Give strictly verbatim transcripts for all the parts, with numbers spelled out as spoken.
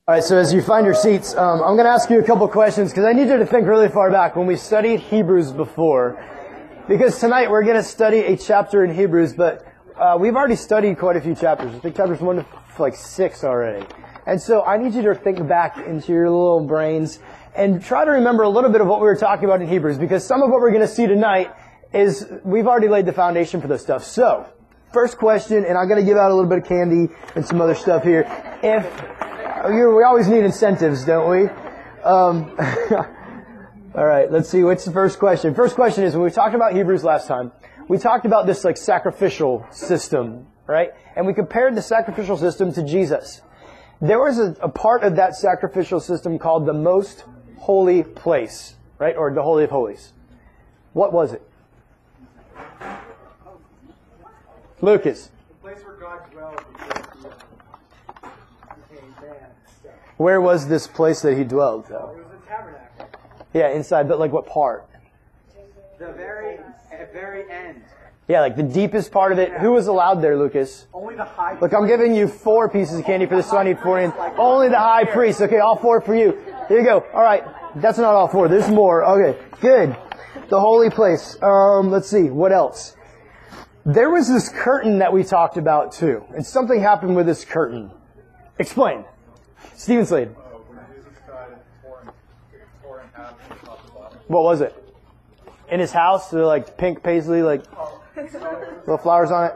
All right, so as you find your seats, um, I'm going to ask you a couple questions because I need you to think really far back when we studied Hebrews before. Because tonight we're going to study a chapter in Hebrews, but uh, we've already studied quite a few chapters. I think chapters one to like six already. And so I need you to think back into your little brains and try to remember a little bit of what we were talking about in Hebrews, because some of what we're going to see tonight is we've already laid the foundation for this stuff. So, first question, and I'm going to give out a little bit of candy and some other stuff here. If you're, we always need incentives, don't we? Um, all right, let's see. What's the first question? First question is, when we talked about Hebrews last time, we talked about this like sacrificial system, right? And we compared the sacrificial system to Jesus. There was a, a part of that sacrificial system called the most holy place, right? Or the Holy of Holies. What was it? Lucas. The place where God dwelled before he became man. Where was this place that he dwelled, though? It was a tabernacle. Yeah, inside, but like what part? The very, at very end. Yeah, like the deepest part of it. Who was allowed there, Lucas? Only the high priest. Look, I'm giving you four pieces of candy for this, so I need four in. Only the high priest. Okay, all four for you. Here you go. All right. That's not all four. There's more. Okay, good. The holy place. Um, let's see. What else? There was this curtain that we talked about, too. And something happened with this curtain. Explain. Stephen Slade. What was it? In his house? So like pink paisley, like little flowers on it?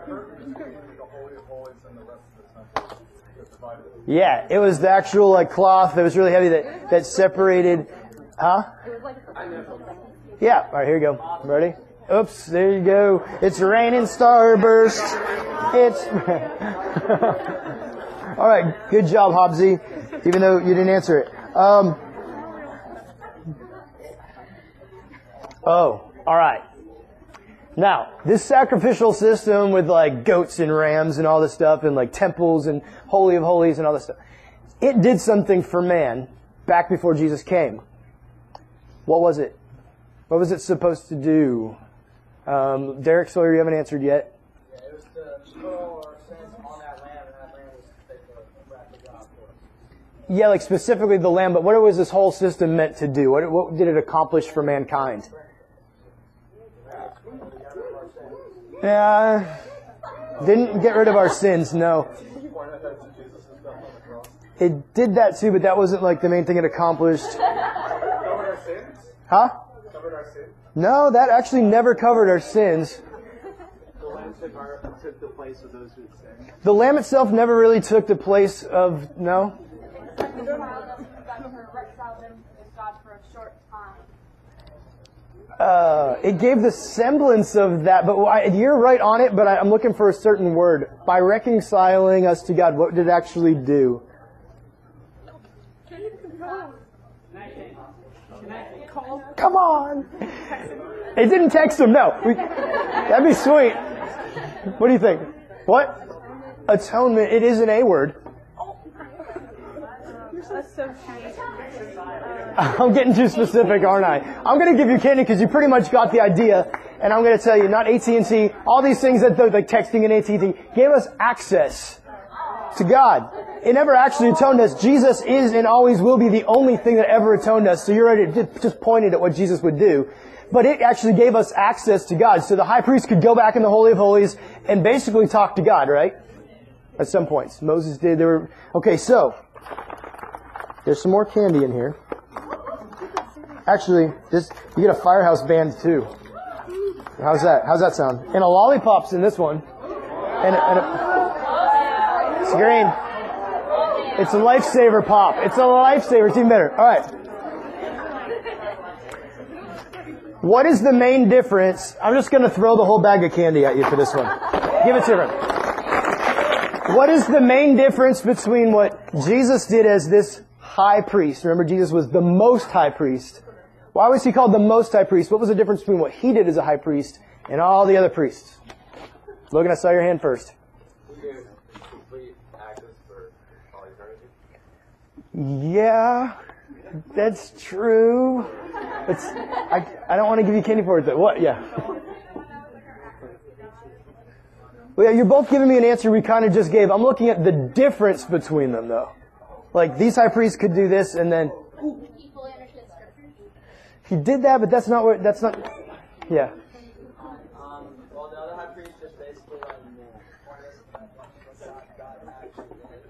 Yeah, it was the actual like cloth that was really heavy that, that separated. Huh? Yeah. All right, here you go. Ready? Oops, there you go. It's raining starburst. It's... All right, good job, Hobbsy, even though you didn't answer it. Um... Oh, all right. Now, this sacrificial system with like goats and rams and all this stuff and like temples and Holy of Holies and all this stuff, it did something for man back before Jesus came. What was it? What was it supposed to do? Um, Derek Sawyer, you haven't answered yet. Yeah, it was to put all our sins on that lamb, and that lamb was to take the wrath of God for us. Yeah, like specifically the lamb, but what was this whole system meant to do? What, what did it accomplish for mankind? Yeah, didn't get rid of our sins, no. It did that too, but that wasn't like the main thing it accomplished. Covered our sins? Huh? Covered our sins? No, that actually never covered our sins. The lamb took, our, took the place of those who had sinned. The lamb itself never really took the place of, no? Uh, it gave the semblance of that, but I, you're right on it, but I, I'm looking for a certain word. By reconciling us to God, what did it actually do? Come on! It didn't text him, no. We, that'd be sweet. What do you think? What? Atonement. It is an A word. That's so cute. I'm getting too specific, aren't I? I'm going to give you candy because you pretty much got the idea. And I'm going to tell you, not A T and T, all these things that the, like texting and A T and T gave us access to God. It never actually atoned us. Jesus is and always will be the only thing that ever atoned us. So you're already just pointed at what Jesus would do. But it actually gave us access to God. So the high priest could go back in the Holy of Holies and basically talk to God, right? At some points. Moses did. There were, okay, so there's some more candy in here. Actually, this you get a Firehouse band too. How's that? How's that sound? And a lollipop's in this one. And, a, and a, it's green. It's a lifesaver pop. It's a lifesaver. It's even better. All right. What is the main difference? I'm just going to throw the whole bag of candy at you for this one. Give it to her. What is the main difference between what Jesus did as this high priest? Remember, Jesus was the most high priest. Why was he called the most high priest? What was the difference between what he did as a high priest and all the other priests? Logan, I saw your hand first. He gave complete access for all eternity. Yeah, that's true. It's, I, I don't want to give you candy for it, though. What? Yeah. Well, yeah, you're both giving me an answer we kind of just gave. I'm looking at the difference between them, though. Like, these high priests could do this, and then... He fully understood scriptures. He did that, but that's not what... That's not... Yeah. Um, well, the other high priest just basically like pointed us to what God actually did.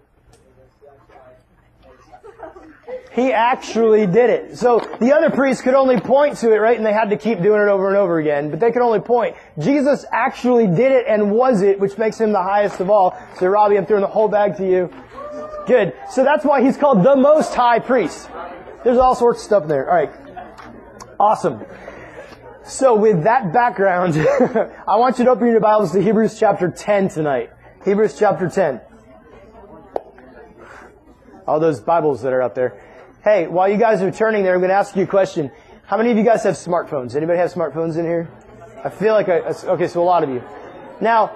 He actually did it. So the other priests could only point to it, right? And they had to keep doing it over and over again. But they could only point. Jesus actually did it and was it, which makes him the highest of all. So Robbie, I'm throwing the whole bag to you. Good. So that's why he's called the Most High Priest. There's all sorts of stuff there. All right. Awesome. So with that background, I want you to open your Bibles to Hebrews chapter ten tonight. Hebrews chapter ten. All those Bibles that are out there. Hey, while you guys are turning there, I'm going to ask you a question. How many of you guys have smartphones? Anybody have smartphones in here? I feel like I, okay, so a lot of you. Now,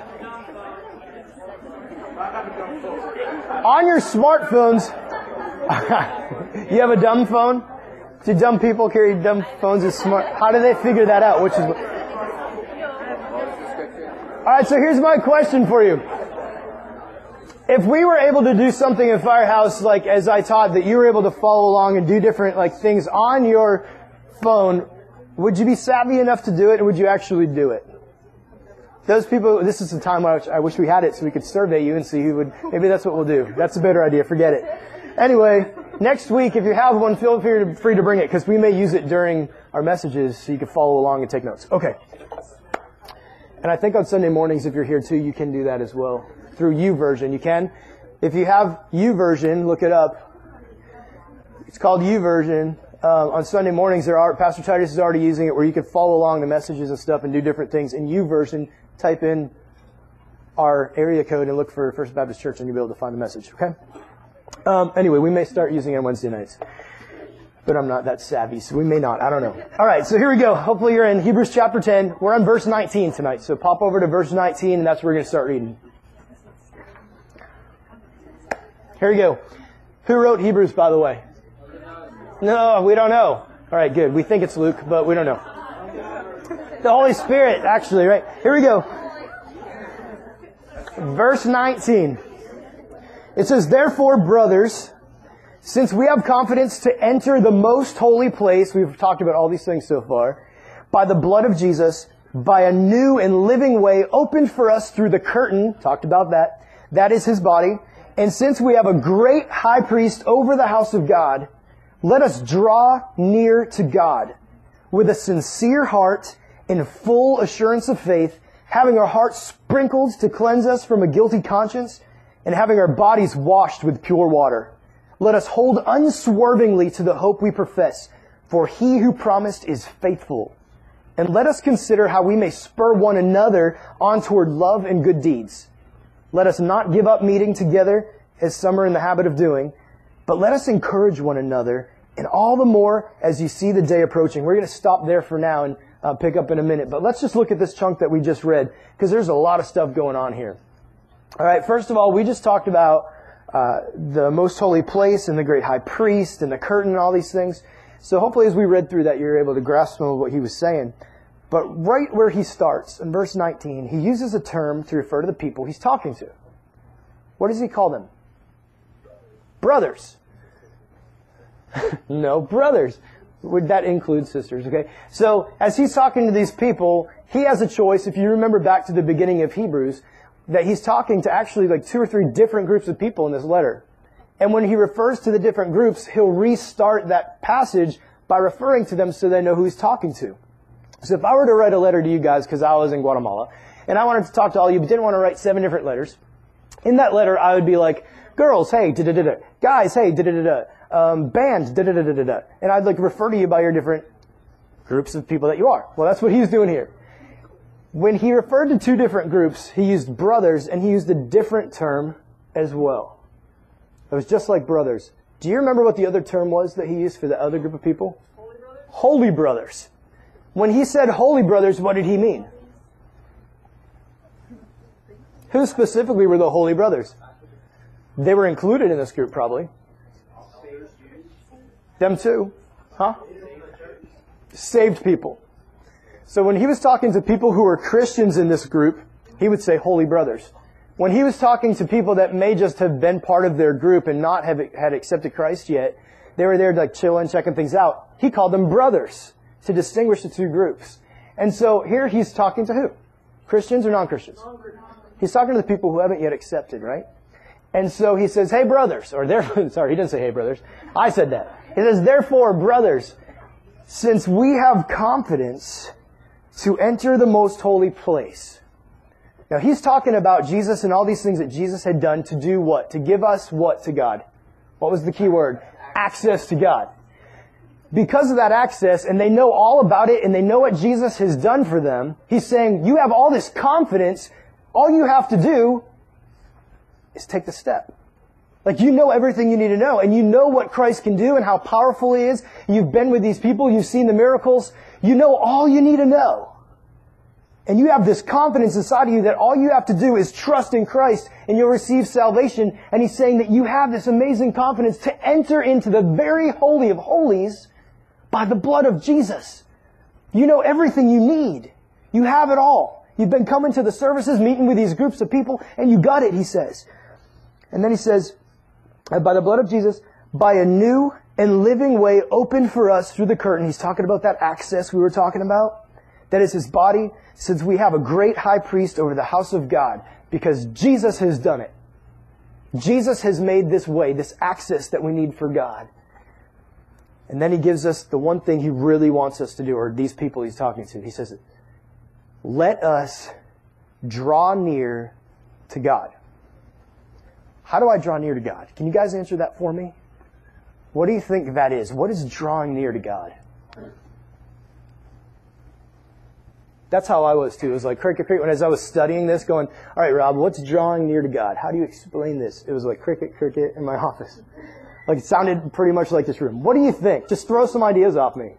on your smartphones, you have a dumb phone? Do dumb people carry dumb phones as smart? How do they figure that out? Which is, all right, so here's my question for you. If we were able to do something in Firehouse, like as I taught, that you were able to follow along and do different like things on your phone, would you be savvy enough to do it, and would you actually do it? Those people, this is the time where I wish we had it so we could survey you and see who would, maybe that's what we'll do. That's a better idea, forget it. Anyway, next week, if you have one, feel free to, free to bring it, because we may use it during our messages so you can follow along and take notes. Okay. And I think on Sunday mornings, if you're here too, you can do that as well. Through YouVersion, you can. If you have YouVersion, look it up. It's called YouVersion. Uh, on Sunday mornings, there are Pastor Titus is already using it, where you can follow along the messages and stuff and do different things. In YouVersion, type in our area code and look for First Baptist Church, and you'll be able to find the message. Okay. Um, anyway, we may start using it on Wednesday nights, but I'm not that savvy, so we may not. I don't know. All right, so here we go. Hopefully, you're in Hebrews chapter ten. We're on verse nineteen tonight, so pop over to verse nineteen, and that's where we're going to start reading. Here we go. Who wrote Hebrews, by the way? No, we don't know. All right, good. We think it's Luke, but we don't know. The Holy Spirit, actually, right? Here we go. Verse nineteen. It says, "Therefore, brothers, since we have confidence to enter the most holy place," we've talked about all these things so far, "by the blood of Jesus, by a new and living way opened for us through the curtain," talked about that, "that is his body. And since we have a great high priest over the house of God, let us draw near to God with a sincere heart in full assurance of faith, having our hearts sprinkled to cleanse us from a guilty conscience, and having our bodies washed with pure water. Let us hold unswervingly to the hope we profess, for he who promised is faithful. And let us consider how we may spur one another on toward love and good deeds. Let us not give up meeting together, as some are in the habit of doing, but let us encourage one another, and all the more as you see the day approaching." We're going to stop there for now and uh, pick up in a minute, but let's just look at this chunk that we just read, because there's a lot of stuff going on here. All right, first of all, we just talked about uh, the most holy place and the great high priest and the curtain and all these things. So hopefully as we read through that, you're able to grasp some of what he was saying. But right where he starts, in verse nineteen, he uses a term to refer to the people he's talking to. What does he call them? Brothers. No, brothers. Would that include sisters? Okay. So as he's talking to these people, he has a choice. If you remember back to the beginning of Hebrews, that he's talking to actually like two or three different groups of people in this letter. And when he refers to the different groups, he'll restart that passage by referring to them so they know who he's talking to. So if I were to write a letter to you guys, because I was in Guatemala, and I wanted to talk to all of you, but didn't want to write seven different letters, in that letter I would be like, girls, hey, da-da-da-da. Guys, hey, da-da-da-da. Um, band, da-da-da-da-da. And I'd like refer to you by your different groups of people that you are. Well, that's what he's doing here. When he referred to two different groups, he used brothers, and he used a different term as well. It was just like brothers. Do you remember what the other term was that he used for the other group of people? Holy brothers. Holy brothers. When he said holy brothers, what did he mean? Who specifically were the holy brothers? They were included in this group, probably. Them too. Huh? Saved people. So when he was talking to people who were Christians in this group, he would say holy brothers. when he was talking to people that may just have been part of their group and not have had accepted Christ yet, they were there to like chill and checking things out. He called them brothers to distinguish the two groups. And so here he's talking to who? Christians or non-Christians? He's talking to the people who haven't yet accepted, right? And so he says, hey brothers, or therefore, sorry, he didn't say hey brothers. I said that. He says, therefore brothers, since we have confidence to enter the most holy place. Now he's talking about Jesus and all these things that Jesus had done to do what? To give us what to God? What was the key word? Access to God. Because of that access, and they know all about it, and they know what Jesus has done for them, he's saying, you have all this confidence, all you have to do is take the step. Like you know everything you need to know, and you know what Christ can do and how powerful He is. You've been with these people, you've seen the miracles, you know all you need to know. And you have this confidence inside of you that all you have to do is trust in Christ and you'll receive salvation. And he's saying that you have this amazing confidence to enter into the very holy of holies by the blood of Jesus. You know everything you need. You have it all. You've been coming to the services, meeting with these groups of people, and you got it, he says. And then he says, by the blood of Jesus, by a new and living way opened for us through the curtain. He's talking about that access we were talking about. That is His body, since we have a great high priest over the house of God, because Jesus has done it. Jesus has made this way, this access that we need for God. And then He gives us the one thing He really wants us to do, or these people He's talking to. He says, let us draw near to God. How do I draw near to God? Can you guys answer that for me? What do you think that is? What is drawing near to God? That's how I was too. It was like cricket, cricket. When as I was studying this, going, all right, Rob, what's drawing near to God? How do you explain this? It was like cricket, cricket in my office. Like it sounded pretty much like this room. What do you think? Just throw some ideas off me.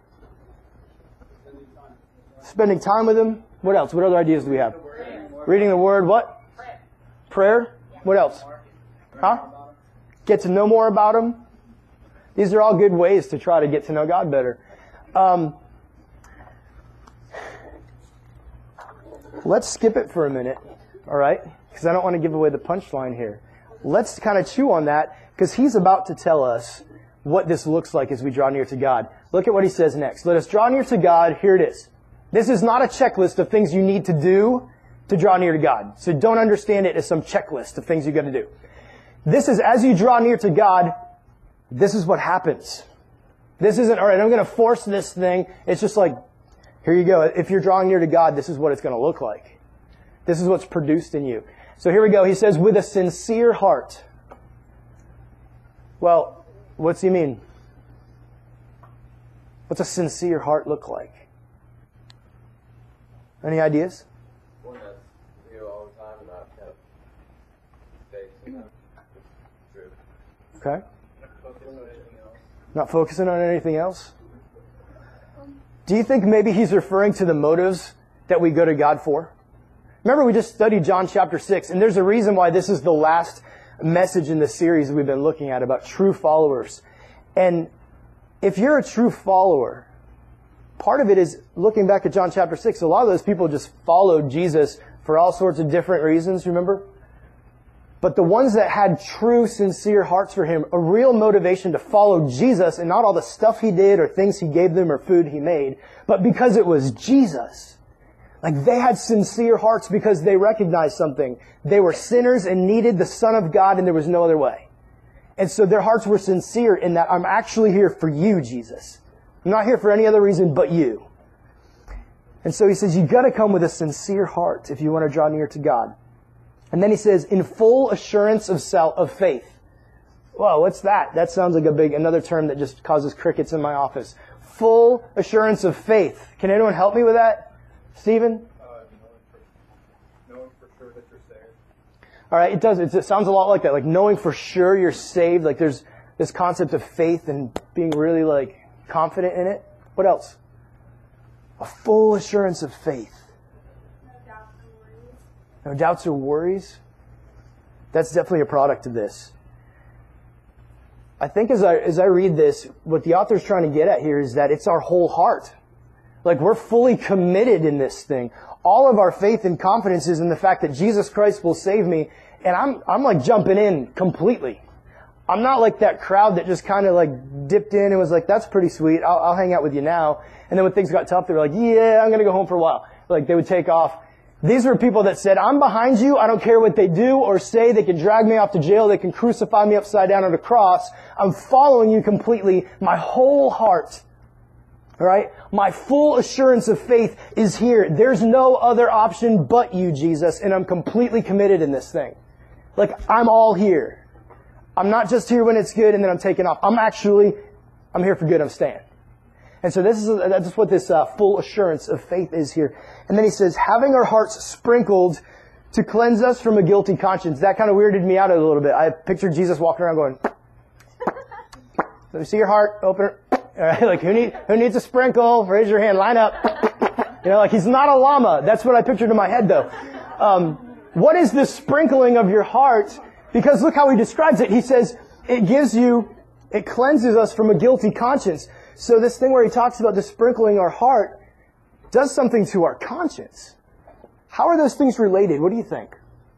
Spending time with Him. What else? What other ideas do we have? Reading the Word. What? Prayer. What else? Huh? Get to know more about Him. These are all good ways to try to get to know God better. Um, Let's skip it for a minute, all right? Because I don't want to give away the punchline here. Let's kind of chew on that, because he's about to tell us what this looks like as we draw near to God. Look at what he says next. Let us draw near to God. Here it is. This is not a checklist of things you need to do to draw near to God. So don't understand it as some checklist of things you've got to do. This is, as you draw near to God, this is what happens. This isn't, all right, I'm going to force this thing. It's just like, here you go. If you're drawing near to God, this is what it's going to look like. This is what's produced in you. So here we go. He says, with a sincere heart. Well, what's he mean? What's a sincere heart look like? Any ideas? One that's you all the time and not kind of faith in that. True. Okay. Not focusing on anything else? Do you think maybe he's referring to the motives that we go to God for? Remember, we just studied John chapter six, and there's a reason why this is the last message in the series we've been looking at about true followers. And if you're a true follower, part of it is looking back at John chapter six. A lot of those people just followed Jesus for all sorts of different reasons, remember? But the ones that had true, sincere hearts for Him, a real motivation to follow Jesus, and not all the stuff He did or things He gave them or food He made, but because it was Jesus. Like they had sincere hearts because they recognized something. They were sinners and needed the Son of God, and there was no other way. And so their hearts were sincere in that, I'm actually here for you, Jesus. I'm not here for any other reason but you. And so he says, you've got to come with a sincere heart if you want to draw near to God. And then he says, in full assurance of self, of faith. Whoa, what's that? That sounds like a big, another term that just causes crickets in my office. Full assurance of faith. Can anyone help me with that? Stephen? Uh, knowing, for, knowing for sure that you're saved. All right, it does. It, it sounds a lot like that. Like knowing for sure you're saved. Like there's this concept of faith and being really like confident in it. What else? A full assurance of faith. No doubts or worries? That's definitely a product of this. I think as I, as I read this, what the author's trying to get at here is that it's our whole heart. Like we're fully committed in this thing. All of our faith and confidence is in the fact that Jesus Christ will save me, And I'm, I'm like jumping in completely. I'm not like that crowd that just kind of like dipped in and was like, that's pretty sweet. I'll, I'll hang out with you now. And then when things got tough, they were like, yeah, I'm going to go home for a while. Like they would take off. These were people that said, I'm behind you. I don't care what they do or say. They can drag me off to jail. They can crucify me upside down on a cross. I'm following you completely. My whole heart. All right? My full assurance of faith is here. There's no other option but you, Jesus. And I'm completely committed in this thing. Like, I'm all here. I'm not just here when it's good and then I'm taking off. I'm actually, I'm here for good. I'm staying. And so this is, that's what this uh, full assurance of faith is here. And then he says, having our hearts sprinkled to cleanse us from a guilty conscience. That kind of weirded me out a little bit. I pictured Jesus walking around going, let me see your heart, open it. All right, like who need, who needs a sprinkle? Raise your hand, line up. You know, like he's not a llama. That's what I pictured in my head though. Um, what is this sprinkling of your heart? Because look how he describes it. He says, it gives you, it cleanses us from a guilty conscience. So this thing where he talks about the sprinkling our heart does something to our conscience. How are those things related? What do you think?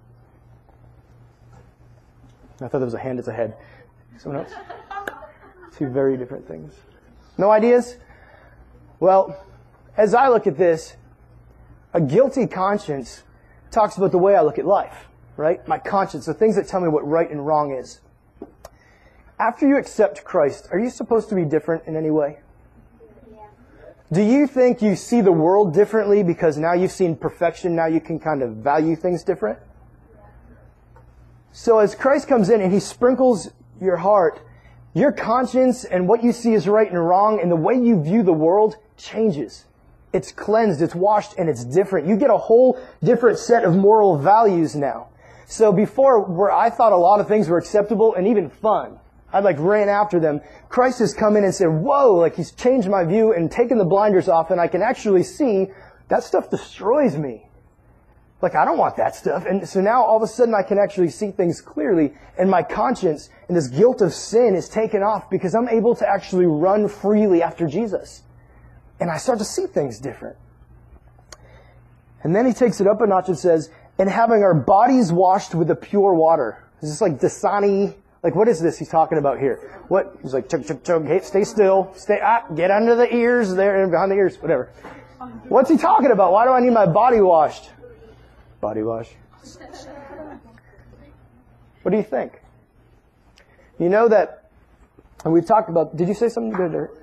I thought there was a hand. It's a head. Someone else? Two very different things. No ideas? Well, as I look at this, a guilty conscience talks about the way I look at life, right? My conscience, the things that tell me what right and wrong is. After you accept Christ, are you supposed to be different in any way? Yeah. Do you think you see the world differently because now you've seen perfection, now you can kind of value things different? Yeah. So as Christ comes in and He sprinkles your heart, your conscience and what you see as right and wrong and the way you view the world changes. It's cleansed, it's washed, and it's different. You get a whole different set of moral values now. So before, where I thought a lot of things were acceptable and even fun, I like ran after them. Christ has come in and said, whoa, like He's changed my view and taken the blinders off, and I can actually see that stuff destroys me. Like, I don't want that stuff. And so now all of a sudden I can actually see things clearly, and my conscience and this guilt of sin is taken off because I'm able to actually run freely after Jesus. And I start to see things different. And then he takes it up a notch and says, and having our bodies washed with the pure water. Is this like Dasani? Like, what is this he's talking about here? What? He's like, chug, chug, chug, hey, stay still. Stay, ah, get under the ears there and behind the ears, whatever. What's he talking about? Why do I need my body washed? Body wash. What do you think? You know that, and we've talked about, did you say something good there?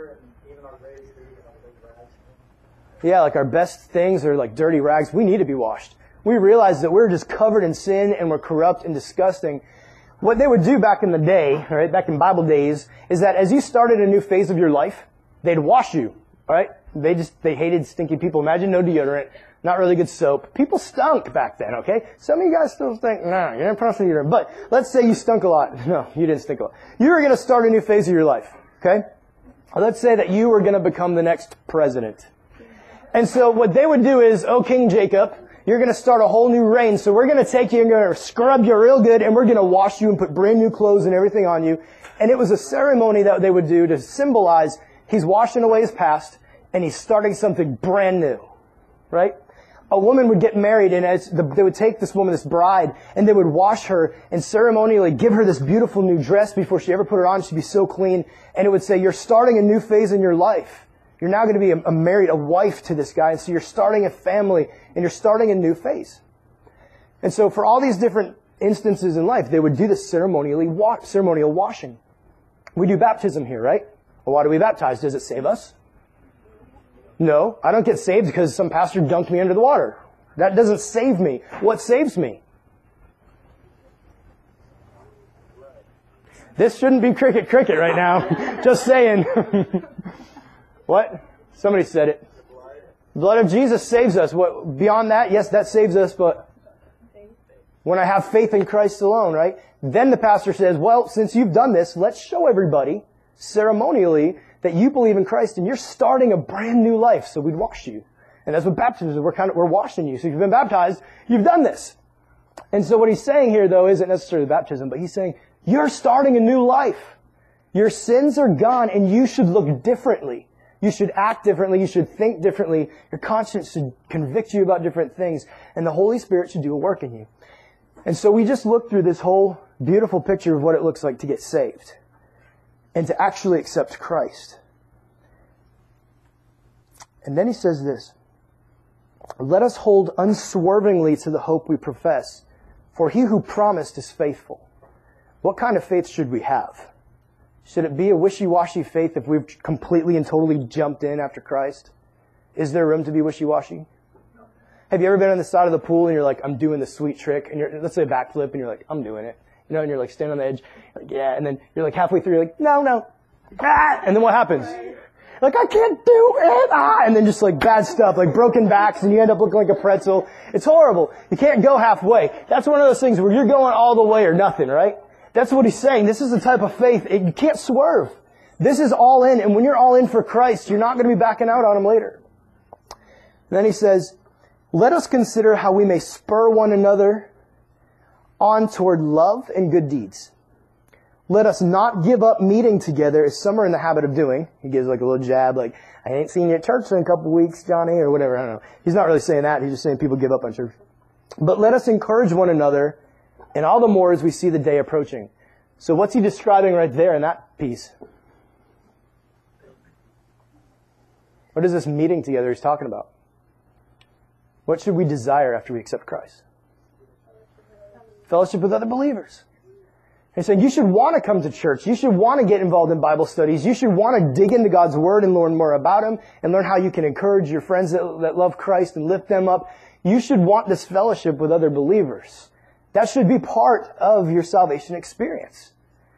Yeah, like our best things are like dirty rags. We need to be washed. We realize that we're just covered in sin and we're corrupt and disgusting. What they would do back in the day, right, back in Bible days, is that as you started a new phase of your life, they'd wash you, right? They just, they hated stinky people. Imagine no deodorant, not really good soap. People stunk back then, okay? Some of you guys still think, nah, you didn't personally deodorant. But let's say you stunk a lot. No, you didn't stink a lot. You were going to start a new phase of your life, okay? Let's say that you were going to become the next president. And so what they would do is, oh, King Jacob, you're going to start a whole new reign. So we're going to take you and going to scrub you real good, and we're going to wash you and put brand new clothes and everything on you. And it was a ceremony that they would do to symbolize he's washing away his past and he's starting something brand new, right? A woman would get married, and as the, they would take this woman, this bride, and they would wash her and ceremonially give her this beautiful new dress before she ever put it on. She'd be so clean. And it would say, you're starting a new phase in your life. You're now going to be a, a married, a wife to this guy. And so you're starting a family and you're starting a new phase. And so for all these different instances in life, they would do this ceremonially, wa- ceremonial washing. We do baptism here, right? Well, why do we baptize? Does it save us? No, I don't get saved because some pastor dunked me under the water. That doesn't save me. What saves me? This shouldn't be cricket cricket right now. Just saying. What? Somebody said it. The blood of Jesus saves us. What, beyond that, yes, that saves us, but when I have faith in Christ alone, right? Then the pastor says, well, since you've done this, let's show everybody ceremonially that you believe in Christ and you're starting a brand new life. So we'd wash you. And that's what baptism is. We're kind of, we're washing you. So if you've been baptized, you've done this. And so what he's saying here, though, isn't necessarily baptism, but he's saying, you're starting a new life. Your sins are gone and you should look differently. You should act differently. You should think differently. Your conscience should convict you about different things. And the Holy Spirit should do a work in you. And so we just looked through this whole beautiful picture of what it looks like to get saved and to actually accept Christ. And then he says this, let us hold unswervingly to the hope we profess, for he who promised is faithful. What kind of faith should we have? Should it be a wishy-washy faith if we've completely and totally jumped in after Christ? Is there room to be wishy-washy? Have you ever been on the side of the pool and you're like, I'm doing the sweet trick, and you're, let's say a backflip, and you're like, I'm doing it. You know, and you're like standing on the edge, like, yeah, and then you're like halfway through, you're like, no, no, ah, and then what happens? Like, I can't do it, ah, and then just like bad stuff, like broken backs, and you end up looking like a pretzel. It's horrible. You can't go halfway. That's one of those things where you're going all the way or nothing, right? That's what he's saying. This is the type of faith, it, you can't swerve. This is all in, and when you're all in for Christ, you're not going to be backing out on him later. And then he says, let us consider how we may spur one another on toward love and good deeds. Let us not give up meeting together as some are in the habit of doing. He gives like a little jab, like, I ain't seen you at church in a couple weeks, Johnny, or whatever. I don't know. He's not really saying that. He's just saying people give up on church. But let us encourage one another, and all the more as we see the day approaching. So what's he describing right there in that piece? What is this meeting together he's talking about? What should we desire after we accept Christ? Fellowship with other believers. He's saying you should want to come to church. You should want to get involved in Bible studies. You should want to dig into God's Word and learn more about Him and learn how you can encourage your friends that, that love Christ and lift them up. You should want this fellowship with other believers. That should be part of your salvation experience.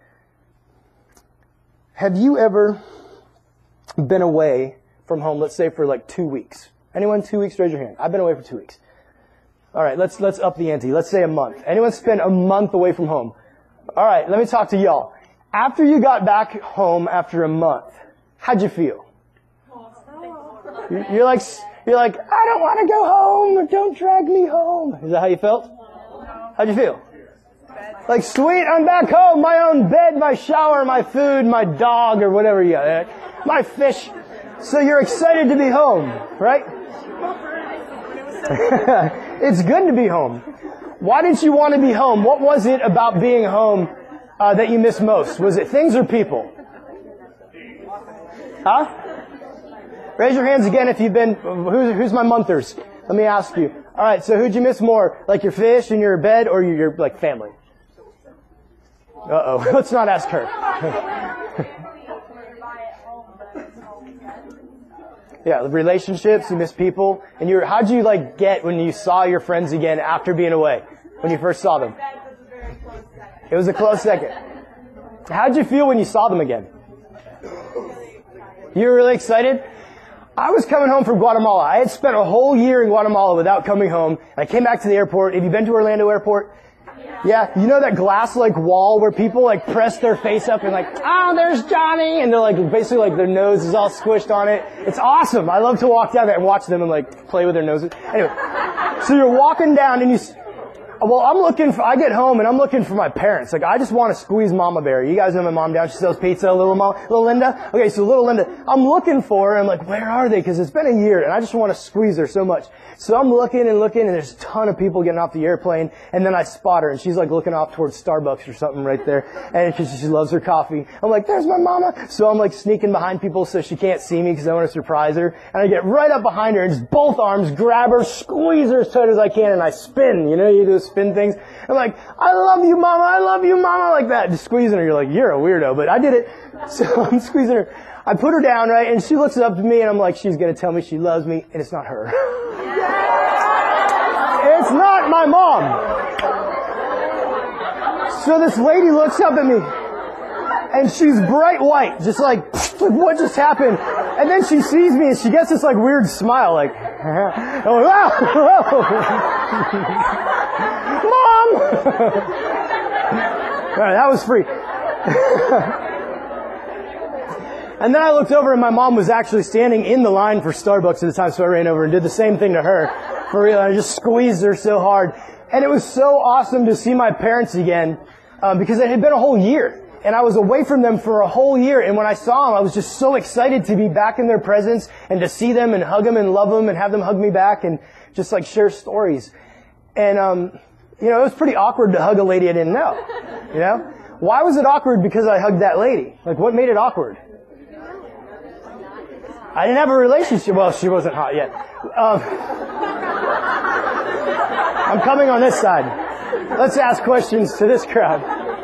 Have you ever been away from home, let's say for like two weeks? Anyone two weeks? Raise your hand. I've been away for two weeks. All right, let's let's up the ante. Let's say a month. Anyone spend a month away from home? All right, let me talk to y'all. After you got back home after a month, how'd you feel? You're, you're like you're like I don't want to go home. Don't drag me home. Is that how you felt? How'd you feel? Like, sweet, I'm back home. My own bed, my shower, my food, my dog, or whatever you got. My fish. So you're excited to be home, right? It's good to be home. Why did you want to be home? What was it about being home uh, that you missed most? Was it things or people? Huh? Raise your hands again if you've been... Who's, who's my monthers? Let me ask you. All right, so who'd you miss more? Like your fish and your bed or your, your like family? Uh-oh. Let's not ask her. Yeah, the relationships, you miss people. And you how'd you like get when you saw your friends again after being away? When you first saw them? It was a close second. How'd you feel when you saw them again? You were really excited? I was coming home from Guatemala. I had spent a whole year in Guatemala without coming home. And I came back to the airport. Have you been to Orlando Airport? Yeah, you know that glass-like wall where people like press their face up and like, oh, there's Johnny, and they're like basically like their nose is all squished on it. It's awesome. I love to walk down there and watch them and like play with their noses. Anyway, so you're walking down and you, well, I'm looking for, I get home and I'm looking for my parents. Like, I just want to squeeze Mama Bear. You guys know my mom down. She sells pizza, little mom, little Linda. Okay, so little Linda, I'm looking for her. I'm like, where are they? Because it's been a year and I just want to squeeze her so much. So I'm looking and looking and there's a ton of people getting off the airplane, and then I spot her and she's like looking off towards Starbucks or something right there, and because she loves her coffee. I'm like, there's my mama. So I'm like sneaking behind people so she can't see me because I want to surprise her. And I get right up behind her and just both arms grab her, squeeze her as tight as I can, and I spin. You know, you do those spin things. I'm like, I love you, mama. I love you, mama, like that. Just squeezing her. You're like, you're a weirdo, but I did it. So I'm squeezing her. I put her down, right, and she looks up to me and I'm like, she's going to tell me she loves me, and it's not her. It's not my mom. So this lady looks up at me and she's bright white, just like, what just happened? And then she sees me and she gets this like weird smile, like, oh, wow. Mom! All right, that was free. And then I looked over and my mom was actually standing in the line for Starbucks at the time, so I ran over and did the same thing to her. For real, I just squeezed her so hard. And it was so awesome to see my parents again, um, because it had been a whole year. And I was away from them for a whole year. And when I saw them, I was just so excited to be back in their presence and to see them and hug them and love them and have them hug me back and just like share stories. And um You know, it was pretty awkward to hug a lady I didn't know. You know? Why was it awkward because I hugged that lady? Like, what made it awkward? I didn't have a relationship. Well, she wasn't hot yet. Um, I'm coming on this side. Let's ask questions to this crowd.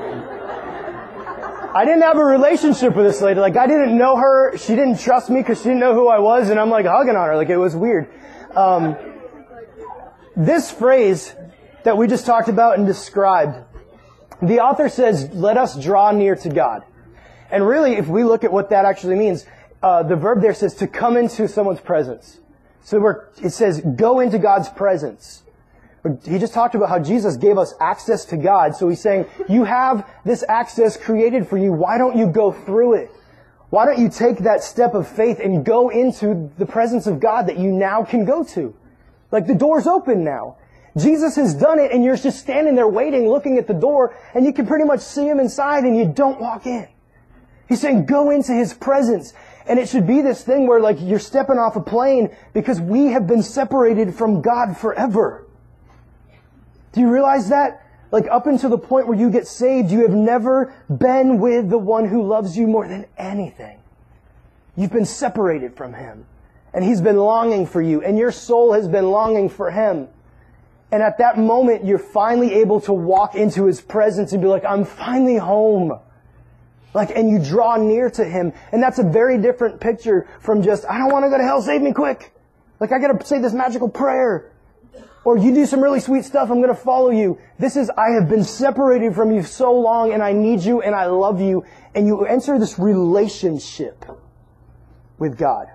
I didn't have a relationship with this lady. Like, I didn't know her. She didn't trust me because she didn't know who I was, and I'm like hugging on her. Like, it was weird. Um, this phrase that we just talked about and described, the author says, let us draw near to God. And really, if we look at what that actually means, uh, the verb there says to come into someone's presence. So we're, it says go into God's presence. He just talked about how Jesus gave us access to God. So he's saying, you have this access created for you. Why don't you go through it? Why don't you take that step of faith and go into the presence of God that you now can go to? Like, the door's open now. Jesus has done it, and you're just standing there waiting, looking at the door, and you can pretty much see Him inside, and you don't walk in. He's saying, go into His presence. And it should be this thing where, like, you're stepping off a plane because we have been separated from God forever. Do you realize that? Like, up until the point where you get saved, you have never been with the one who loves you more than anything. You've been separated from Him. And He's been longing for you. And your soul has been longing for Him. And at that moment, you're finally able to walk into His presence and be like, I'm finally home. Like, and you draw near to Him. And that's a very different picture from just, I don't want to go to hell, save me quick. Like, I got to say this magical prayer. Or you do some really sweet stuff, I'm going to follow you. This is, I have been separated from you so long, and I need you, and I love you. And you enter this relationship with God.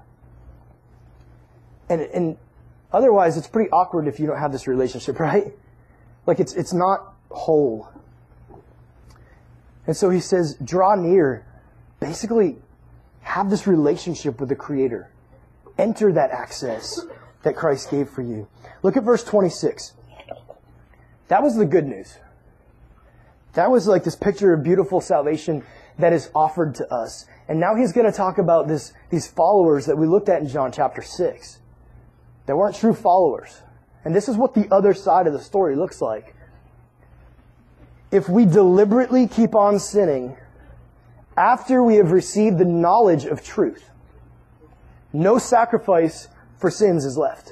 And, and otherwise, it's pretty awkward if you don't have this relationship, right? Like, it's, it's not whole. And so he says, draw near. Basically, have this relationship with the Creator. Enter that access that Christ gave for you. Look at verse twenty-six. That was the good news. That was like this picture of beautiful salvation that is offered to us. And now he's going to talk about this, these followers that we looked at in John chapter six. That weren't true followers. And this is what the other side of the story looks like. If we deliberately keep on sinning after we have received the knowledge of truth, no sacrifice for sins is left,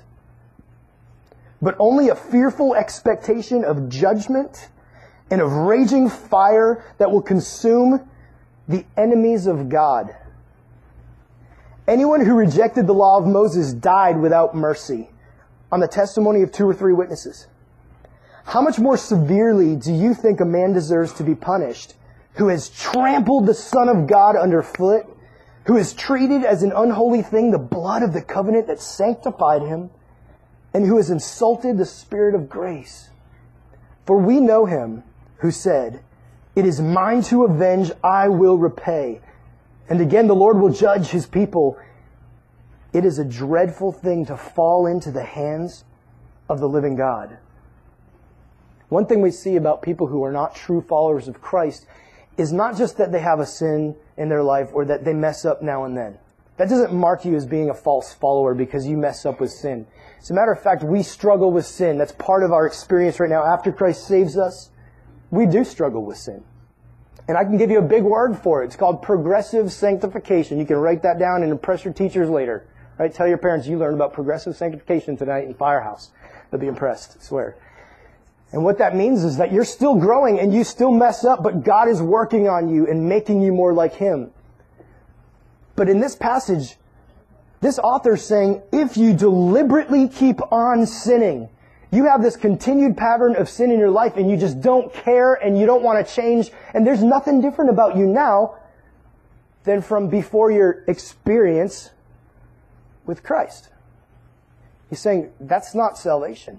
but only a fearful expectation of judgment and of raging fire that will consume the enemies of God. Anyone who rejected the law of Moses died without mercy on the testimony of two or three witnesses. How much more severely do you think a man deserves to be punished who has trampled the Son of God underfoot, who has treated as an unholy thing the blood of the covenant that sanctified him, and who has insulted the Spirit of grace? For we know Him who said, it is mine to avenge, I will repay. And again, the Lord will judge His people. It is a dreadful thing to fall into the hands of the living God. One thing we see about people who are not true followers of Christ is not just that they have a sin in their life or that they mess up now and then. That doesn't mark you as being a false follower because you mess up with sin. As a matter of fact, we struggle with sin. That's part of our experience right now. After Christ saves us, we do struggle with sin. And I can give you a big word for it. It's called progressive sanctification. You can write that down and impress your teachers later. Right? Tell your parents you learned about progressive sanctification tonight in Firehouse. They'll be impressed, I swear. And what that means is that you're still growing and you still mess up, but God is working on you and making you more like Him. But in this passage, this author's saying, if you deliberately keep on sinning, you have this continued pattern of sin in your life and you just don't care and you don't want to change, and there's nothing different about you now than from before your experience with Christ. He's saying that's not salvation.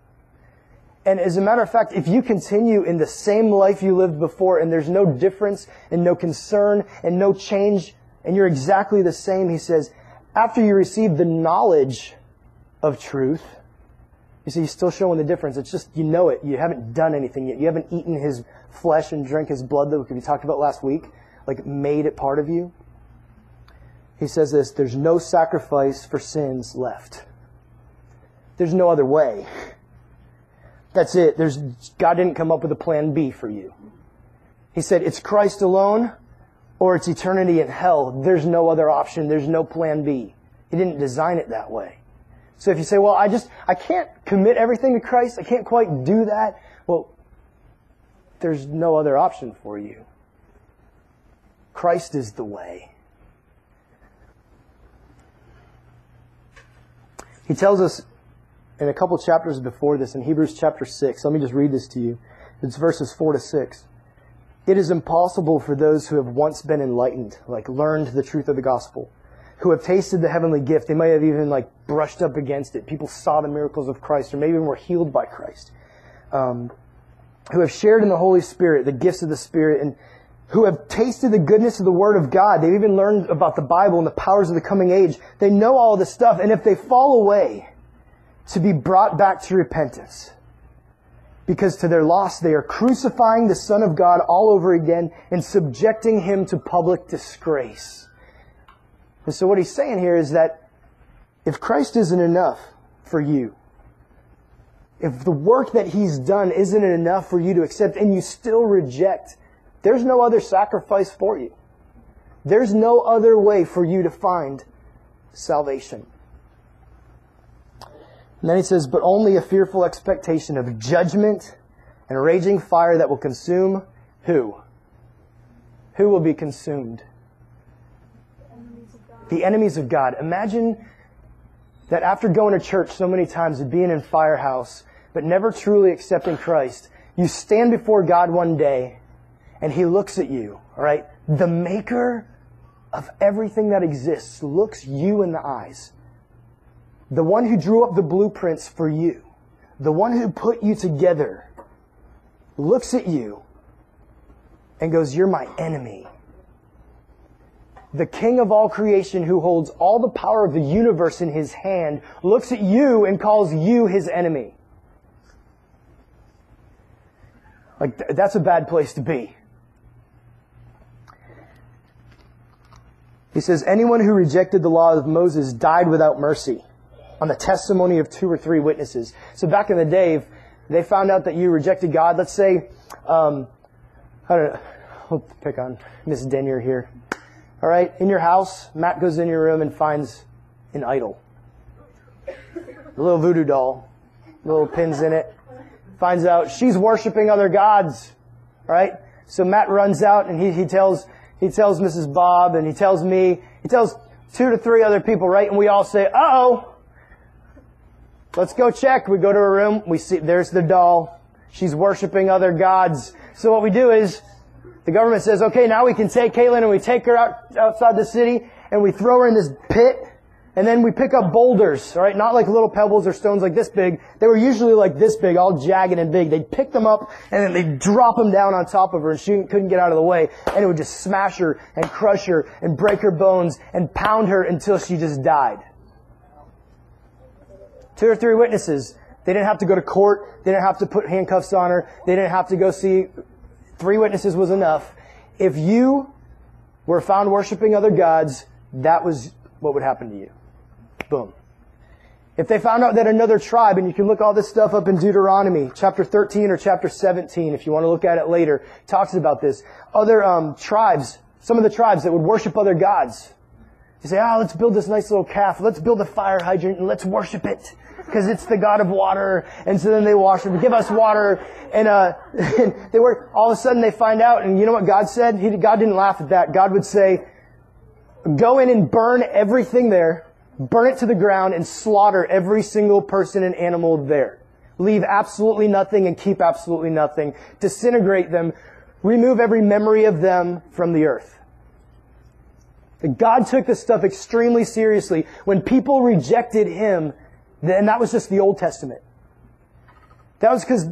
And as a matter of fact, if you continue in the same life you lived before and there's no difference and no concern and no change and you're exactly the same, he says, after you receive the knowledge of truth, you see, he's still showing the difference. It's just, you know it. You haven't done anything yet. You haven't eaten His flesh and drank His blood that we talked about last week, like made it part of you. He says this, there's no sacrifice for sins left. There's no other way. That's it. There's, God didn't come up with a plan B for you. He said, it's Christ alone or it's eternity in hell. There's no other option. There's no plan B. He didn't design it that way. So if you say, well, I just, I can't commit everything to Christ. I can't quite do that. Well, there's no other option for you. Christ is the way. He tells us in a couple chapters before this, in Hebrews chapter six, let me just read this to you. It's verses four to six. It is impossible for those who have once been enlightened, like learned the truth of the gospel, who have tasted the heavenly gift. They might have even like brushed up against it. People saw the miracles of Christ, or maybe even were healed by Christ. Um, who have shared in the Holy Spirit, the gifts of the Spirit, and who have tasted the goodness of the Word of God. They've even learned about the Bible and the powers of the coming age. They know all this stuff, and if they fall away, to be brought back to repentance. Because to their loss, they are crucifying the Son of God all over again and subjecting Him to public disgrace. And so what he's saying here is that if Christ isn't enough for you, if the work that He's done isn't enough for you to accept and you still reject, there's no other sacrifice for you. There's no other way for you to find salvation. And then he says, but only a fearful expectation of judgment and raging fire that will consume who? Who will be consumed? The enemies of God. Imagine that after going to church so many times and being in Firehouse, but never truly accepting Christ, you stand before God one day and He looks at you, all right? The maker of everything that exists looks you in the eyes. The one who drew up the blueprints for you, the one who put you together, looks at you and goes, you're my enemy. The King of all creation who holds all the power of the universe in His hand looks at you and calls you His enemy. Like, th- that's a bad place to be. He says, anyone who rejected the law of Moses died without mercy on the testimony of two or three witnesses. So back in the day, if they found out that you rejected God, let's say, um, I don't know, we'll pick on Miss Denyer here. All right, in your house, Matt goes in your room and finds an idol. A little voodoo doll, little pins in it. Finds out she's worshiping other gods. All right, so Matt runs out and he, he tells he tells Missus Bob and he tells me, he tells two to three other people, right? And we all say, uh-oh, let's go check. We go to her room. We see there's the doll. She's worshiping other gods. So what we do is, the government says, okay, now we can take Caitlin and we take her out outside the city and we throw her in this pit and then we pick up boulders, all right? Not like little pebbles or stones like this big. They were usually like this big, all jagged and big. They'd pick them up and then they'd drop them down on top of her and she couldn't get out of the way. And it would just smash her and crush her and break her bones and pound her until she just died. Two or three witnesses. They didn't have to go to court. They didn't have to put handcuffs on her. They didn't have to go see. Three witnesses was enough. If you were found worshiping other gods, that was what would happen to you. Boom. If they found out that another tribe, and you can look all this stuff up in Deuteronomy, chapter thirteen or chapter seventeen, if you want to look at it later, talks about this. Other um, tribes, some of the tribes that would worship other gods. You say, ah, oh, let's build this nice little calf. Let's build a fire hydrant and let's worship it. Because it's the God of water. And so then they wash it. Give us water. And, uh, and they were, all of a sudden they find out. And you know what God said? He, God didn't laugh at that. God would say, go in and burn everything there. Burn it to the ground and slaughter every single person and animal there. Leave absolutely nothing and keep absolutely nothing. Disintegrate them. Remove every memory of them from the earth. God took this stuff extremely seriously. When people rejected Him, and that was just the Old Testament. That was because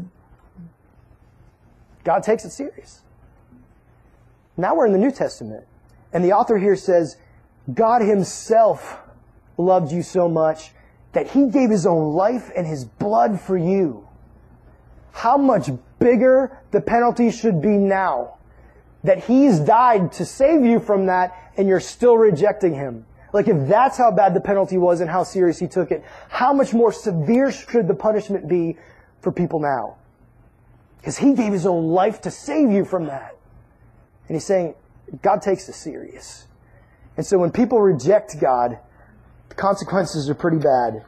God takes it serious. Now we're in the New Testament. And the author here says, God Himself loved you so much that He gave His own life and His blood for you. How much bigger the penalty should be now that He's died to save you from that and you're still rejecting Him. Like if that's how bad the penalty was and how serious He took it, how much more severe should the punishment be for people now. Because He gave His own life to save you from that. And He's saying, God takes this serious. And so when people reject God, the consequences are pretty bad.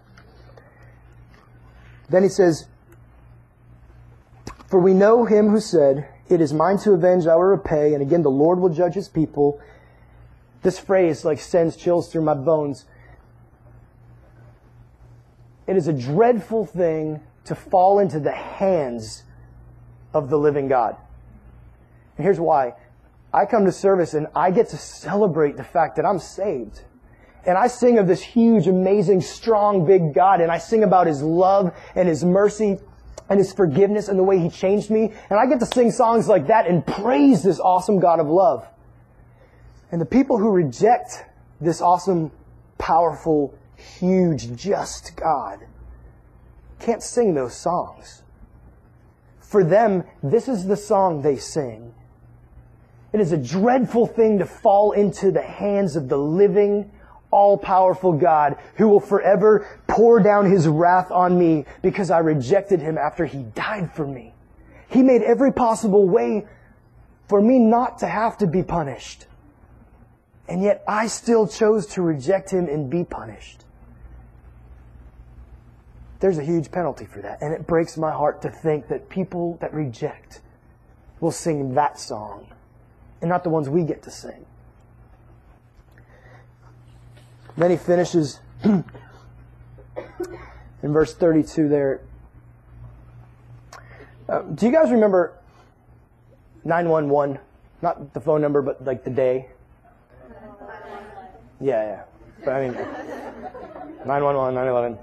Then He says, for we know Him who said, it is mine to avenge, I will repay, and again the Lord will judge His people. This phrase like sends chills through my bones. It is a dreadful thing to fall into the hands of the living God. And here's why. I come to service and I get to celebrate the fact that I'm saved. And I sing of this huge, amazing, strong, big God. And I sing about His love and His mercy and His forgiveness and the way He changed me. And I get to sing songs like that and praise this awesome God of love. And the people who reject this awesome, powerful, huge, just God can't sing those songs. For them, this is the song they sing. It is a dreadful thing to fall into the hands of the living, all-powerful God who will forever pour down His wrath on me because I rejected Him after He died for me. He made every possible way for me not to have to be punished. And yet I still chose to reject Him and be punished. There's a huge penalty for that. And it breaks my heart to think that people that reject will sing that song and not the ones we get to sing. Then he finishes in verse thirty-two there. Uh, do you guys remember nine one one? Not the phone number, but like the day. Yeah, yeah. But I mean, nine one one, nine eleven.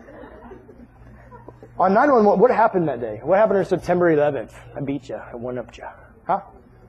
On nine one one, what happened that day? What happened on September eleventh? I beat you. I one upped you. Huh?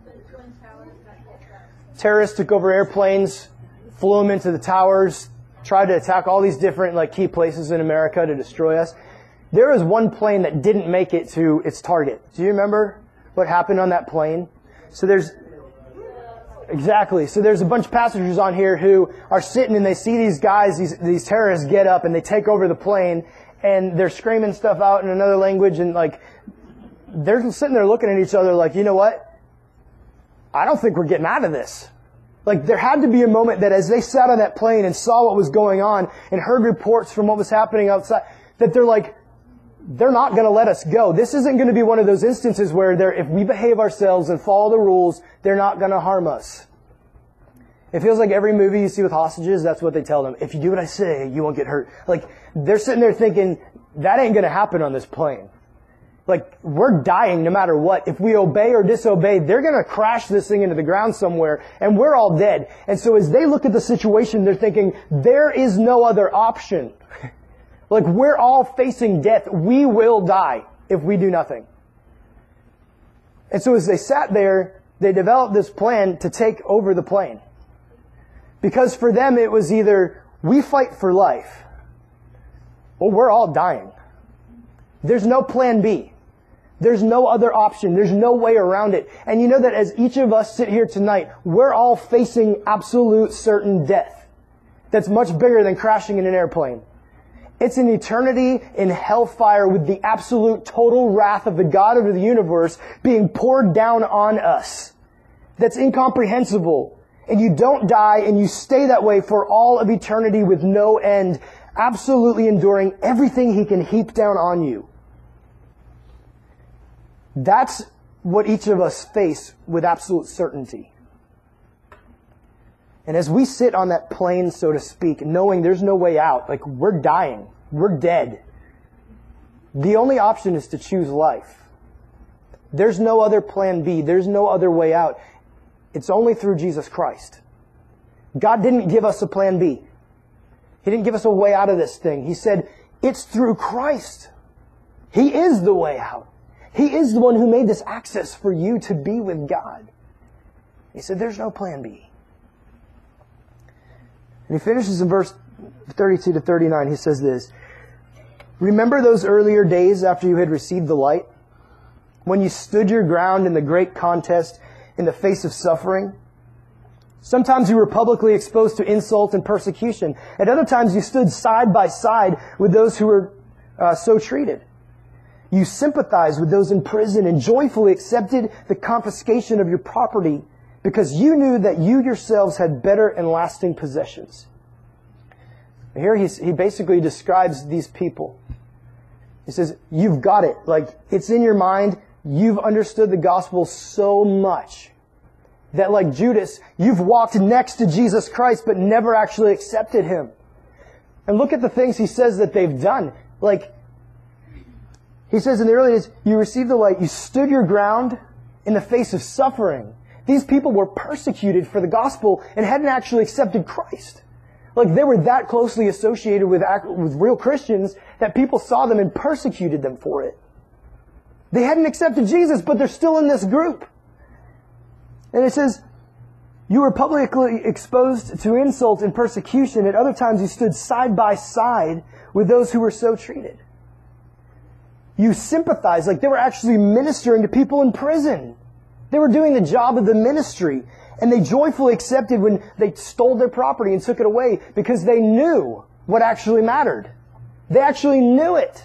Terrorists took over airplanes, flew them into the towers, tried to attack all these different like key places in America to destroy us. There was one plane that didn't make it to its target. Do you remember what happened on that plane? So there's Exactly. So there's a bunch of passengers on here who are sitting and they see these guys, these, these terrorists get up and they take over the plane and they're screaming stuff out in another language and like, they're sitting there looking at each other like, you know what? I don't think we're getting out of this. Like there had to be a moment that as they sat on that plane and saw what was going on and heard reports from what was happening outside, that they're like, they're not going to let us go. This isn't going to be one of those instances where they're, if we behave ourselves and follow the rules, they're not going to harm us. It feels like every movie you see with hostages, that's what they tell them. If you do what I say, you won't get hurt. Like, they're sitting there thinking, that ain't going to happen on this plane. Like, we're dying no matter what. If we obey or disobey, they're going to crash this thing into the ground somewhere, and we're all dead. And so as they look at the situation, they're thinking, there is no other option. Like, we're all facing death. We will die if we do nothing. And so as they sat there, they developed this plan to take over the plane. Because for them, it was either, we fight for life, or we're all dying. There's no plan B. There's no other option. There's no way around it. And you know that as each of us sit here tonight, we're all facing absolute certain death. That's much bigger than crashing in an airplane. It's an eternity in hellfire with the absolute total wrath of the God of the universe being poured down on us. That's incomprehensible. And you don't die and you stay that way for all of eternity with no end, absolutely enduring everything He can heap down on you. That's what each of us face with absolute certainty. And as we sit on that plane, so to speak, knowing there's no way out, like we're dying, we're dead, the only option is to choose life. There's no other plan B. There's no other way out. It's only through Jesus Christ. God didn't give us a plan B. He didn't give us a way out of this thing. He said, it's through Christ. He is the way out. He is the one who made this access for you to be with God. He said, there's no plan B. And he finishes in verse thirty-two to thirty-nine. He says this, remember those earlier days after you had received the light, when you stood your ground in the great contest in the face of suffering? Sometimes you were publicly exposed to insult and persecution. At other times you stood side by side with those who were uh, so treated. You sympathized with those in prison and joyfully accepted the confiscation of your property because you knew that you yourselves had better and lasting possessions. And here he's, he basically describes these people. He says, you've got it. Like, it's in your mind. You've understood the gospel so much that, like Judas, you've walked next to Jesus Christ but never actually accepted Him. And look at the things he says that they've done. Like, he says in the early days, you received the light, you stood your ground in the face of suffering. These people were persecuted for the gospel and hadn't actually accepted Christ. Like, they were that closely associated with, with real Christians that people saw them and persecuted them for it. They hadn't accepted Jesus, but they're still in this group. And it says, you were publicly exposed to insult and persecution. At other times you stood side by side with those who were so treated. You sympathized, like they were actually ministering to people in prison. They were doing the job of the ministry. And they joyfully accepted when they stole their property and took it away because they knew what actually mattered. They actually knew it.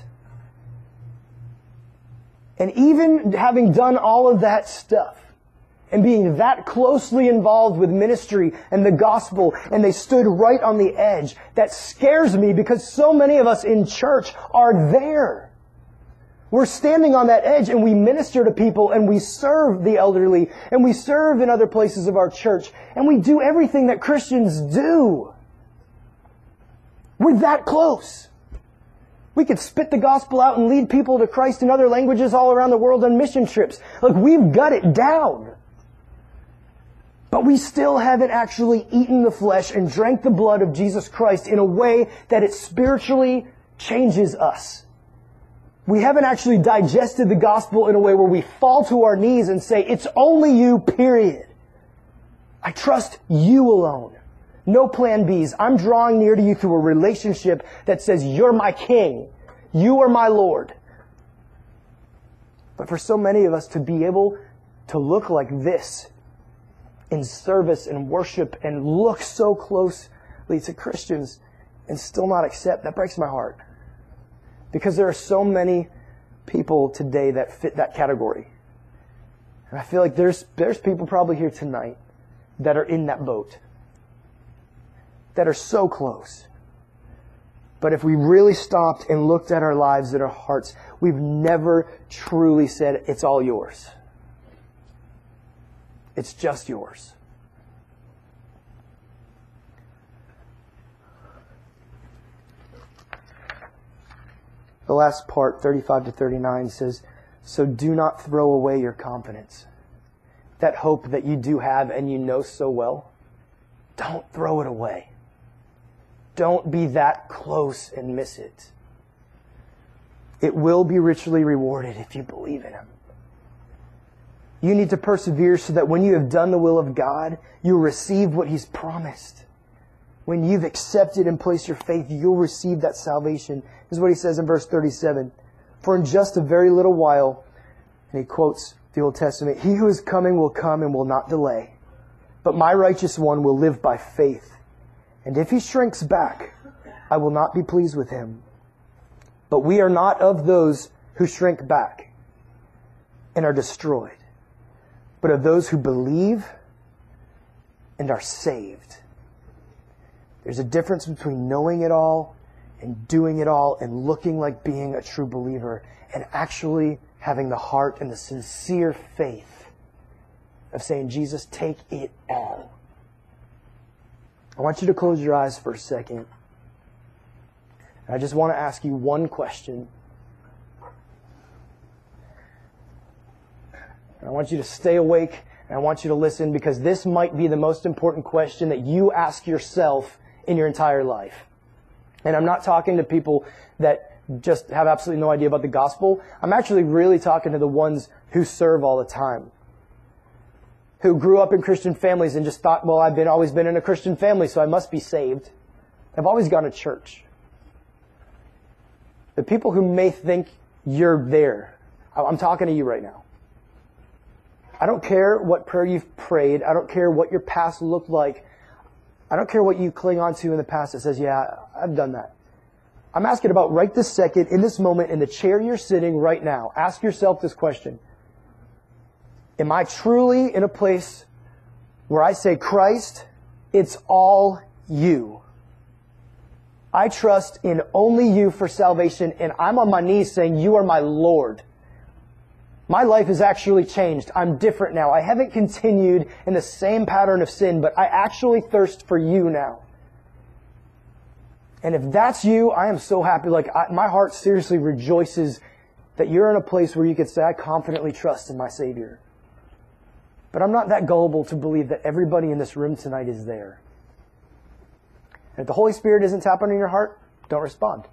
And even having done all of that stuff and being that closely involved with ministry and the gospel, and they stood right on the edge, that scares me because so many of us in church are there. We're standing on that edge and we minister to people and we serve the elderly and we serve in other places of our church and we do everything that Christians do. We're that close. We could spit the gospel out and lead people to Christ in other languages all around the world on mission trips. Like, we've got it down. But we still haven't actually eaten the flesh and drank the blood of Jesus Christ in a way that it spiritually changes us. We haven't actually digested the gospel in a way where we fall to our knees and say, it's only you, period. I trust you alone. No plan B's. I'm drawing near to you through a relationship that says, you're my king. You are my Lord. But for so many of us to be able to look like this in service and worship and look so closely to Christians and still not accept, that breaks my heart. Because there are so many people today that fit that category. And I feel like there's there's people probably here tonight that are in that boat. That are so close. But if we really stopped and looked at our lives and our hearts, we've never truly said, it's all yours. It's just yours. The last part, thirty-five to thirty-nine, says, so do not throw away your confidence. That hope that you do have and you know so well, don't throw it away. Don't be that close and miss it. It will be richly rewarded if you believe in Him. You need to persevere so that when you have done the will of God, you'll receive what He's promised. When you've accepted and placed your faith, you'll receive that salvation. This is what He says in verse thirty-seven. For in just a very little while, and he quotes the Old Testament, He who is coming will come and will not delay. But my righteous one will live by faith. And if he shrinks back, I will not be pleased with him. But we are not of those who shrink back and are destroyed, but of those who believe and are saved. There's a difference between knowing it all and doing it all and looking like being a true believer and actually having the heart and the sincere faith of saying, Jesus, take it all. I want you to close your eyes for a second. I just want to ask you one question. And I want you to stay awake and I want you to listen because this might be the most important question that you ask yourself in your entire life. And I'm not talking to people that just have absolutely no idea about the gospel. I'm actually really talking to the ones who serve all the time. Who grew up in Christian families and just thought, well, I've been always been in a Christian family, so I must be saved. I've always gone to church. The people who may think you're there, I'm talking to you right now. I don't care what prayer you've prayed. I don't care what your past looked like. I don't care what you cling on to in the past that says, yeah, I've done that. I'm asking about right this second, in this moment, in the chair you're sitting right now. Ask yourself this question. Am I truly in a place where I say, Christ, it's all you. I trust in only you for salvation, and I'm on my knees saying, you are my Lord. My life has actually changed. I'm different now. I haven't continued in the same pattern of sin, but I actually thirst for you now. And if that's you, I am so happy. Like, I, my heart seriously rejoices that you're in a place where you could say, I confidently trust in my Savior. But I'm not that gullible to believe that everybody in this room tonight is there. And if the Holy Spirit isn't tapping on your heart, don't respond.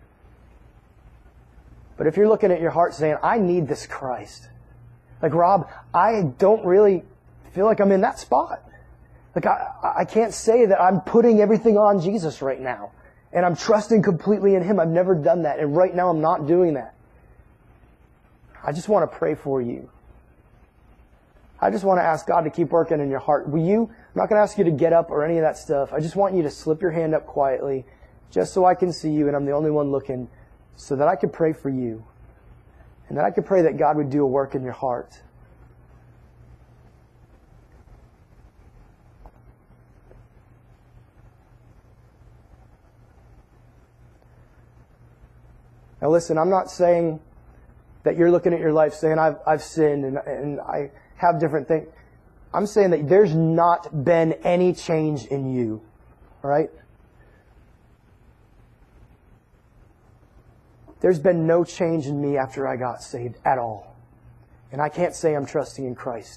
But if you're looking at your heart saying, I need this Christ. Like, Rob, I don't really feel like I'm in that spot. Like, I, I can't say that I'm putting everything on Jesus right now. And I'm trusting completely in Him. I've never done that. And right now I'm not doing that. I just want to pray for you. I just want to ask God to keep working in your heart. Will you, I'm not going to ask you to get up or any of that stuff. I just want you to slip your hand up quietly, just so I can see you and I'm the only one looking, so that I can pray for you. And that I can pray that God would do a work in your heart. Now listen, I'm not saying that you're looking at your life saying, I've, I've sinned and, and I have different things. I'm saying that there's not been any change in you. All right? There's been no change in me after I got saved at all. And I can't say I'm trusting in Christ.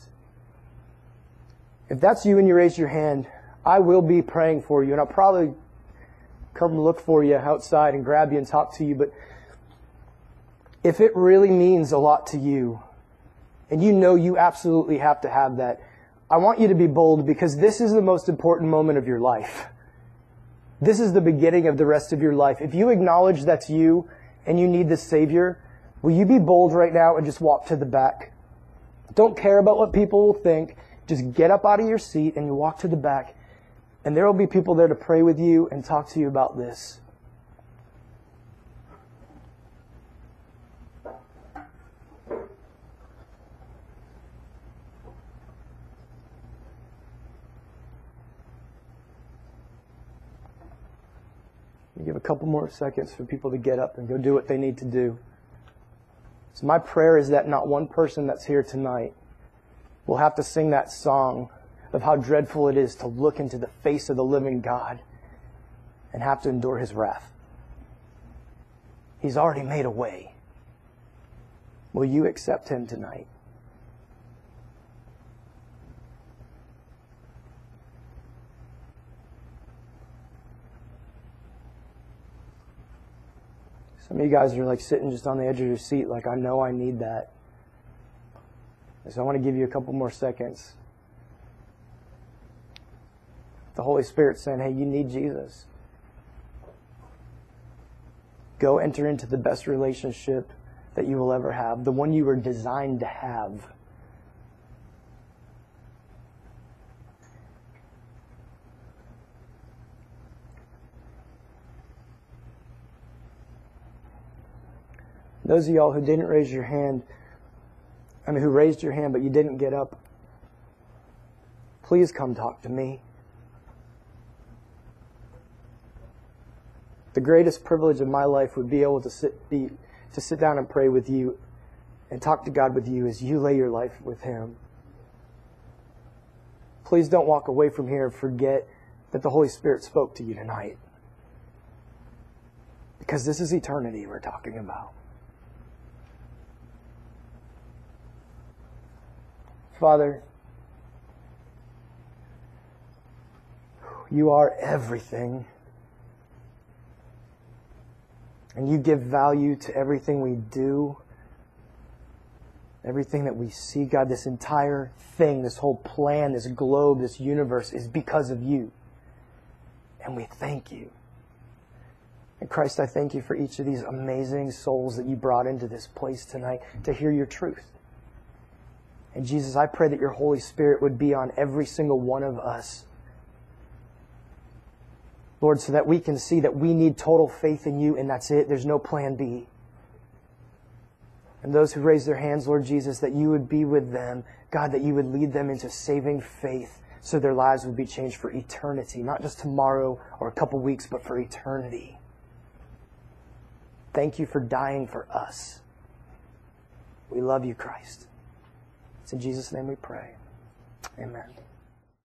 If that's you and you raise your hand, I will be praying for you. And I'll probably come look for you outside and grab you and talk to you. But if it really means a lot to you, and you know you absolutely have to have that, I want you to be bold, because this is the most important moment of your life. This is the beginning of the rest of your life. If you acknowledge that's you and you need this Savior, will you be bold right now and just walk to the back? Don't care about what people will think. Just get up out of your seat and you walk to the back. And there will be people there to pray with you and talk to you about this. Give a couple more seconds for people to get up and go do what they need to do. So my prayer is that not one person that's here tonight will have to sing that song of how dreadful it is to look into the face of the living God and have to endure His wrath. He's already made a way. Will you accept Him tonight? Some of you guys are like sitting just on the edge of your seat like, I know I need that. So I want to give you a couple more seconds. The Holy Spirit's saying, hey, you need Jesus. Go enter into the best relationship that you will ever have, the one you were designed to have. Those of y'all who didn't raise your hand, I mean, who raised your hand but you didn't get up, please come talk to me. The greatest privilege of my life would be able to sit, be, to sit down and pray with you and talk to God with you as you lay your life with Him. Please don't walk away from here and forget that the Holy Spirit spoke to you tonight. Because this is eternity we're talking about. Father, you are everything. And you give value to everything we do, everything that we see. God, this entire thing, this whole plan, this globe, this universe is because of you. And we thank you. And Christ, I thank you for each of these amazing souls that you brought into this place tonight to hear your truth. And Jesus, I pray that your Holy Spirit would be on every single one of us. Lord, so that we can see that we need total faith in you and that's it. There's no plan B. And those who raise their hands, Lord Jesus, that you would be with them. God, that you would lead them into saving faith so their lives would be changed for eternity. Not just tomorrow or a couple weeks, but for eternity. Thank you for dying for us. We love you, Christ. It's in Jesus' name we pray. Amen.